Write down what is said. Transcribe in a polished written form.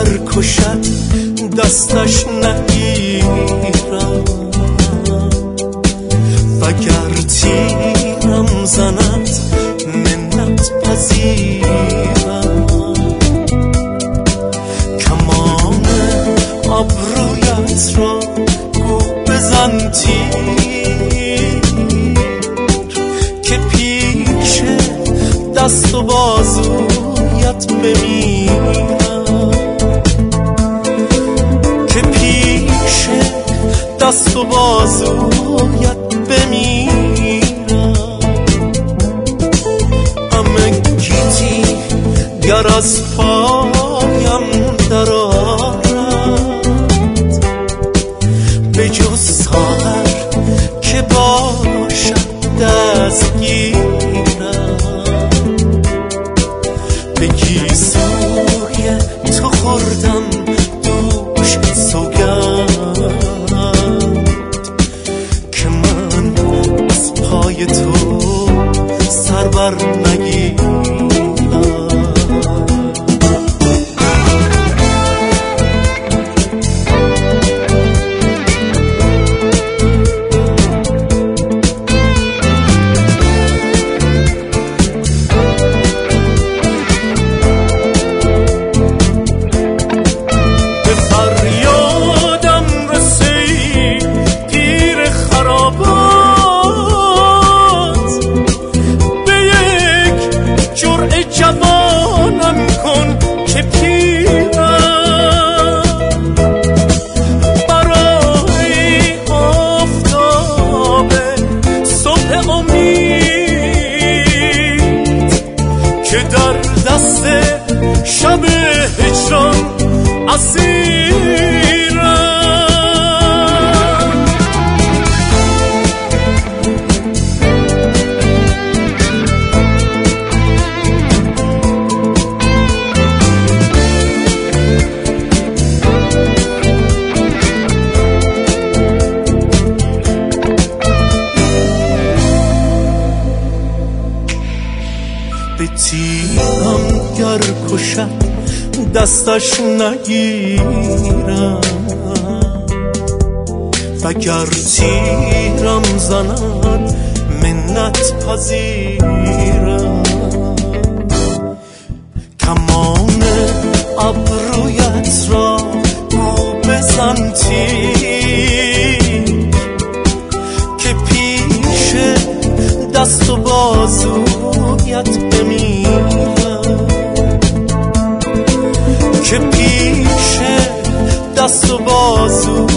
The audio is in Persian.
گر کشد دستش نگیرم، وگر تیرم زند منت پذیرم. کمان ابرویت را گو بزن تیر، که پیش دست و بازویت بمیرم، که پیش دست و بازویت بمیرم. همه گیتی گر از پایم درآرد، به جز ساغر که باشد دستگیرم. به گیسوی تو خوردم دوش سوگند، که من از پای تو سر بر نگیرم. جوانم کن که پیرم، برای آفتاب صبح امید که در دست شب هجران اسیرم. به تیرم گر کشد دستش نگیرم، وگر تیرم زند منت پذیرم. کمان ابرویت را گو بزن تیر، که پیش دست و بازویت بمیرم، که پیش دست و بازویت